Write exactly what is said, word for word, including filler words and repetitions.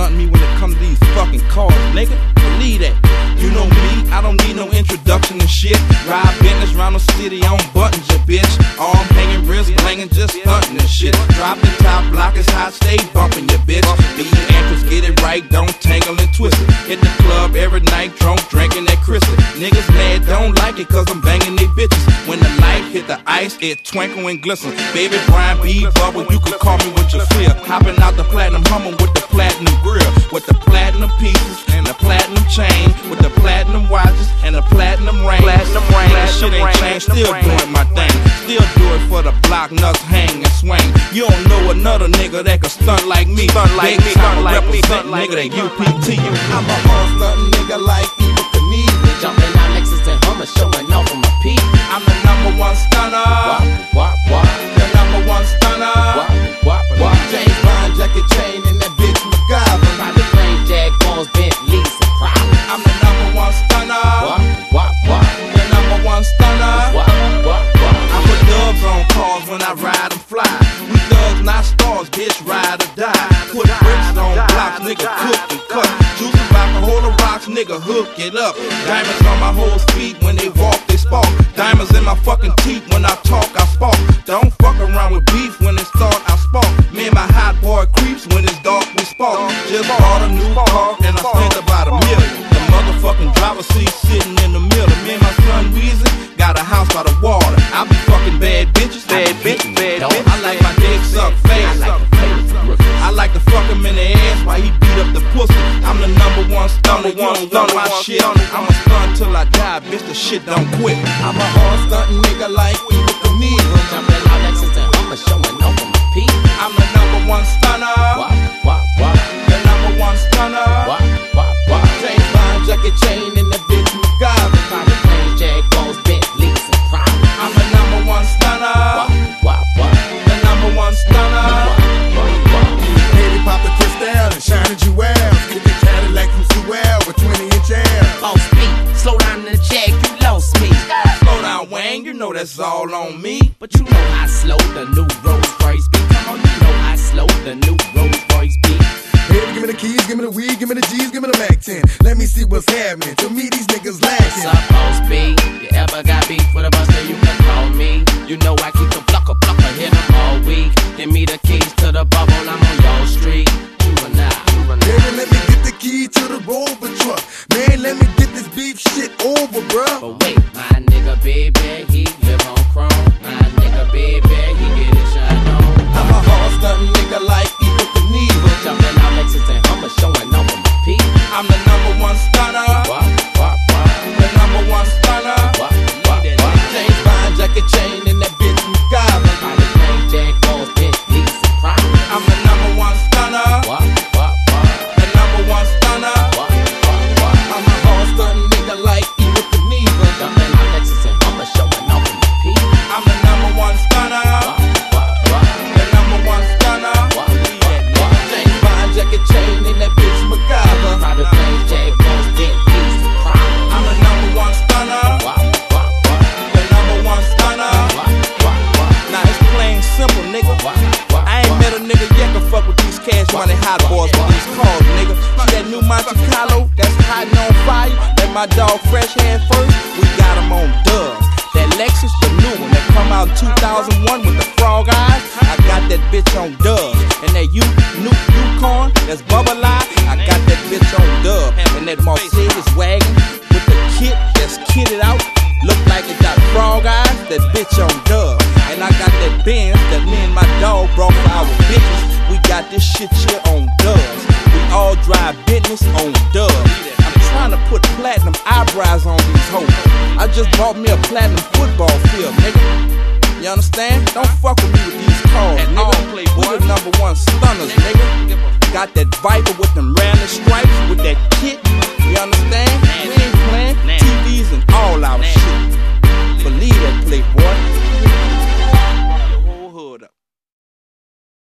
stunt me when it comes to these fucking cars, nigga. Believe that. You know me, I don't need no introduction and shit. Ride business round the city on buttons, ya bitch. Arm hanging, wrist blangin', just stuntin' and shit. Drop the top, block is hot, stay bumpin', ya bitch. Be your entrance, get it right, don't tangle and twist it. Hit the club every night, drunk, drinking that crystal. Niggas mad, don't like it, cause I'm banging they bitches. When the light hit the ice, it twinkle and glisten. Baby Brian B. Bubble, you can call me with your fear. Hopping out the platinum Hummer with the platinum grill. With the platinum pieces and the platinum chain. With the platinum watches and the platinum ring. Platinum ring, that shit ain't changed, still doing my thing. Still do it for the block nuts, hang and swing. You don't know another nigga that can stunt like me. Stunt like me, stunt like me, stunt like nigga that U P T. I'm a hard stuntin' nigga like Evel Knievel. Jumping out Lexus and Hummer, showing off on my peak. I'm the number one stunner. Wop, wop, wop. The number one stunner. Wop, wop, wop. James Bond jacket chain and that bitch MacGyver. Private plane, Jaguars, Bentleys, and Prowlers. I'm the number one stunner. Wop, wop, wop. The number one stunner. Wop, wop, wop. I put dubs on cars when I ride and fly. We thugs, not stars, bitch, ride or die. Put bricks on blocks, nigga, cook and cut. Juice and vodka, hold the rocks, nigga, hook it up. Diamonds on my whole feet when they walk, they spark. Diamonds in my fucking teeth when I talk, I spark. Don't fuck around with beef when it's thought, I spark. Me and my hot boy creeps when it's dark, we spark. Just bought a new car and I spent about a million. The motherfucking driver seat sitting in the middle. Me and my son Weezy got a house by the water. I be fucking bad bitches, bad bitches, bad bitches. I like my dick sucked fast. I like to fuck him in the ass while he beat up the pussy. I'm the number one stunner, you don't want my shit. I'ma stunt till I die, bitch, the shit don't quit. I'm a hard stuntin' nigga like Evel Knievel. Jumping out Lexus and Hummer, showing off on my peak. I'm the number one stunner. Wop, wop, wop. The number one stunner. Wop, wop, wop. James Bond jacket chain and that bitch MacGyver. Private plane, Jaguars, Bentleys, and Prowlers. I'm the number one stunner. Wop, wop, wop. The number one stunner. Wop, wop, wop. Baby pop the crystal and shining jewels. Get the Cadillac from Sewell with twenty inch air. Boss beat, slow down in the check, you lost me. Slow down, Wayne, you know that's all on me. But you know I slow the new Rolls Royce beat. Come on, you know I slow the new Rolls Royce beat. Baby, give me the keys, give me the weed, give me the G's, give me the Mac ten. Let me see what's happening. To me, these niggas What's lacking. up, boss beat? You ever got beef with a buster, you can call me. You know I keep the blocker, blocker, hit 'em all week. Give me the keys to the bubble, I'm on your street. Juvenile, juvenile. Baby, let me get the key to the Rover truck. Man, let me get this beef shit over, bruh. But wait, my nigga baby, he live on chrome. My nigga baby, he get his shine on. I'm a hard stuntin' nigga like Evel Knievel. Jumping out Lexus and Hummer, showing off on my peak. I'm the number one stunner. Wop, wop, wop. The number one stunner. Wop, wop, wop. James Bond jacket chain and that bitch MacGyver. Private plane, Jaguars, Bentleys, and Prowlers. I'm the number one stunner. Wop, wop, wop. The number one stunner. Wop, wop, wop. I'm a hard stuntin' nigga like Evel Knievel. Jumping out Lexus and Hummer, showing off on my peak. I'm the number one stunner. Wop, wop, wop. The number one stunner. Wop, wop, wop. James Bond jacket chain and that bitch MacGyver. Private plane, Jaguars, Bentleys, and Prowlers. I'm the number one stunner. Wop, wop, wop. The number one stunner. Wop, wop, wop. Now it's plain simple, nigga. Wop, wop, I ain't wop. met a nigga yet can fuck with these cash money hot boys with these cars, nigga. See that new Monte Carlo that's hot and on fire? That my dog Fresh had first? We got him on dubs. That Lexus, the new one that come out in two thousand one with the frog eyes, I got that bitch on dubs. And that U, new Yukon, that's bubble eye, I got that bitch on dub. And that Mercedes wagon with the kit that's kitted out, look like it got frog eyes, that bitch on dub. And I got that Benz that me and my dog brought for our bitches. We got this shit here on dubs. We all drive business on dubs. I'm trying to put platinum eyebrows on these hoes. I just bought me a platinum football field, nigga. You understand? Don't fuck with me with these cars, nigga. We the number one stunners, nigga. Got that Viper with them rounded stripes.